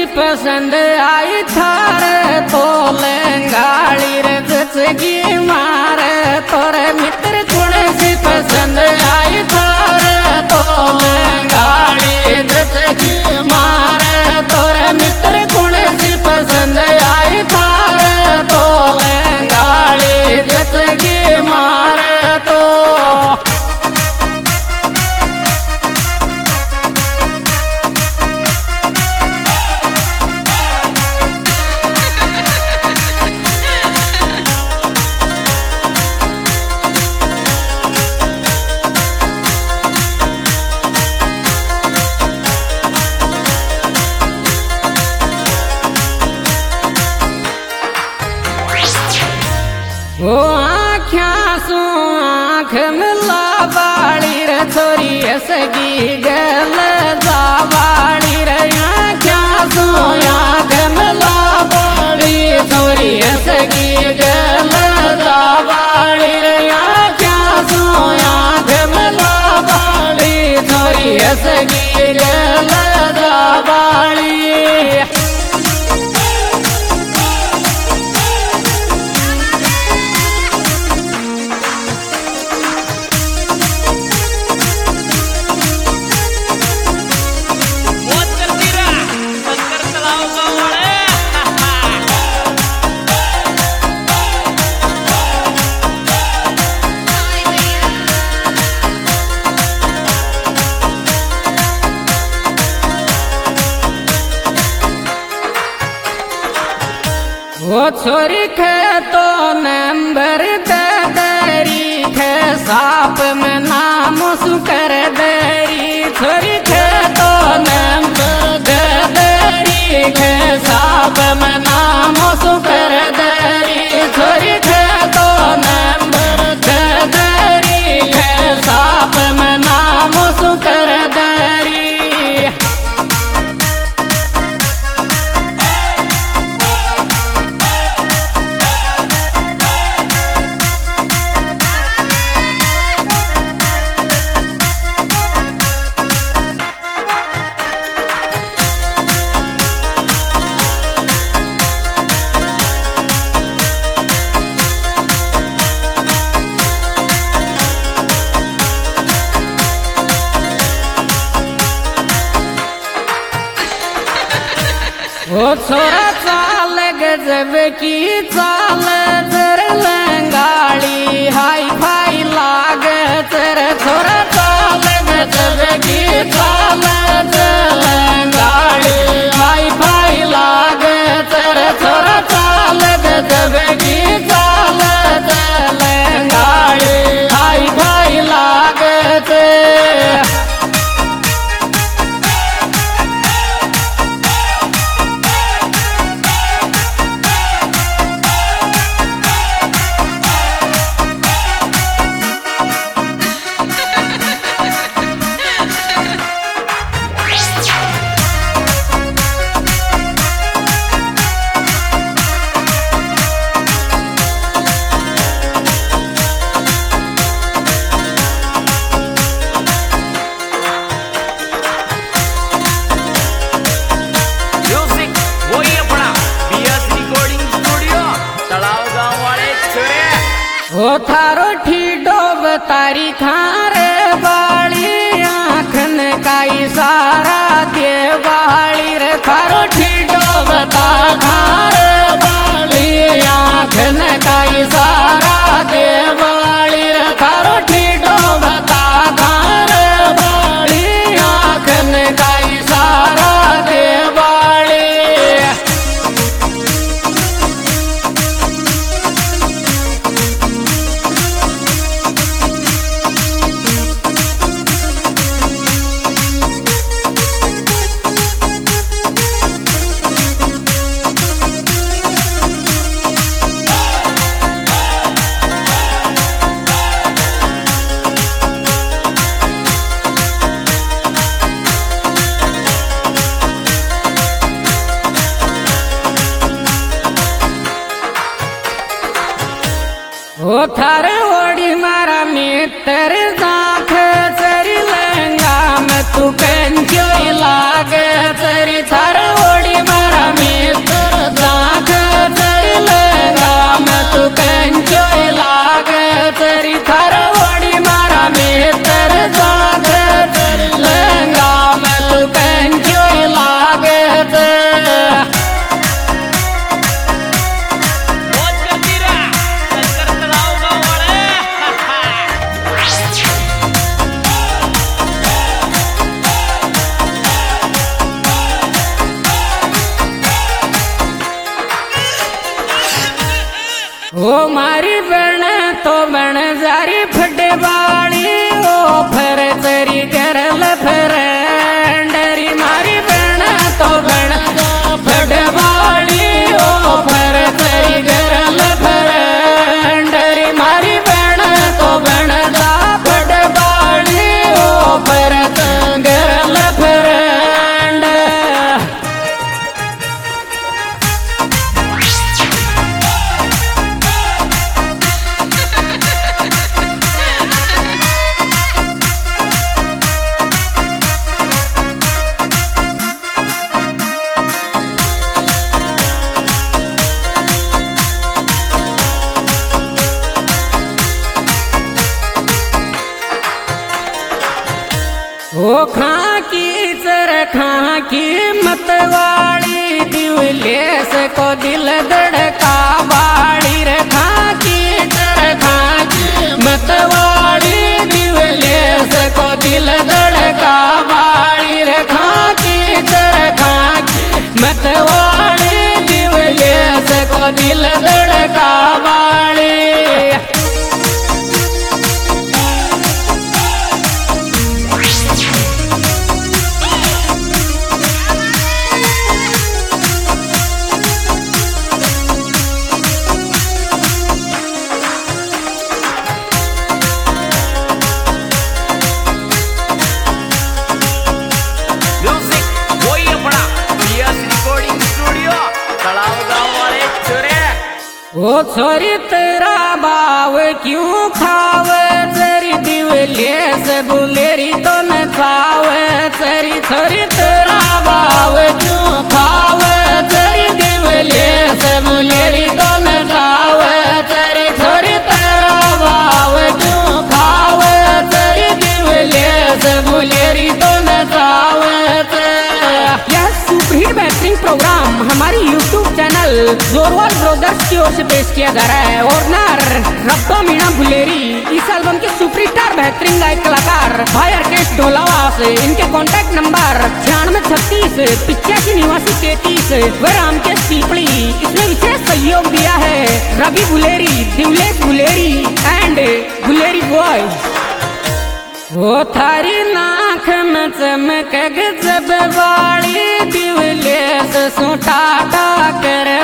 पसंद आई थार तो लंगाड़ी रे जचगी मार तोरे मित्र कौन सी पसंद आई थार तो लंगाड़ी जचगी मार तोरे मित्र कौन सी पसंद आई थार तो लंगाड़ी जचगी मार तो वो आँख्या सो आँख मिला बाड़ी रे छोरी सगी गल बाड़ी रे आँख्या सो आँख मिला बाड़ी छोरी सगी गल बाड़ी रे आँख्या सो आँख मिला बाड़ी छोरी सगी गल बाड़ी वो छोरी खे तो नंबर दरी खे साप में नाम सुकर दरी छोरी खे तो नंबर दरी खे साप में नाम सुकर दरी छोरी खे तो नंबर दरी खे साप में नाम सुकर दरी वो छोरा चाल गजब की चाल तेरे लंगाड़ी हाई फाई लाग तेरे छोरा चाल गजब की चाल तेरे लंगाड़ी हाई फाई लाग तेरे छोरा चाल गजब की चाल तेरे लंगाड़ी हाई फाई लाग तेरे वो थारो ठीडो बतारी खारे बाड़ी आँखन का इशारा दे बाड़ी रे थारो ठीडो बता खारे बाड़ी आँखन का इशारा दे बाड़ी रे थारो ठीडो बता खारे बाड़ी आँखन का इशारा दे बाड़ी वो थारे ओडी मारा मित्र दाख चरी लंगा में तू कंजोई लागे चरी थारे ओडी मारा ओ मारी बण तो बण जारी फटे बाड़ी ओ फर तेरी करल फरेंडरी मारी बण तो बण फटे बाड़ी ओ फर तेरी करल फरेंडरी मारी बण तो बण दा फटे बाड़ी ओ फर करल फरेंड। ओ खाकी चर खाकी मतवाड़ी दिवलेस को दिल धड़का बाड़ी रे खाकी चर खाकी मतवाड़ी दिवलेस को दिल धड़का बाड़ी रे खाकी चर खाकी मतवाड़ी दिवलेस को दिल धड़का बाड़ी। ओ छोरी तेरा बाव क्यों खावे तेरी दिवलेस बुलेरी तो न खावे तेरी छोरी तेरा बाव क्यों खावे तेरी दिवलेस बुलेरी तो न खावे तेरी छोरी तेरा बाव क्यों खावे तेरी दिवलेस बुलेरी तो न खावे। यह सुपरहिट बेहतरीन प्रोग्राम हमारी यूट्यूब चैनल जोरवाल ब्रदर्स की ओर से पेश किया जा रहा है और नार रब्बा मीणा बुलेरी इस एल्बम के सुपरस्टार बेहतरीन गायक कलाकार भाई अर्केश ढोलावा से। इनके कॉन्टैक्ट नंबर 9636 85 व रामकेश पीपड़ी। इसमें विशेष सहयोग दिया है रवि बुलेरी, दिवलेश बुलेरी एंड बुलेरी बॉयज। वो थारी नाक में चमक गजब वाली दिवलेस सुटाटा कर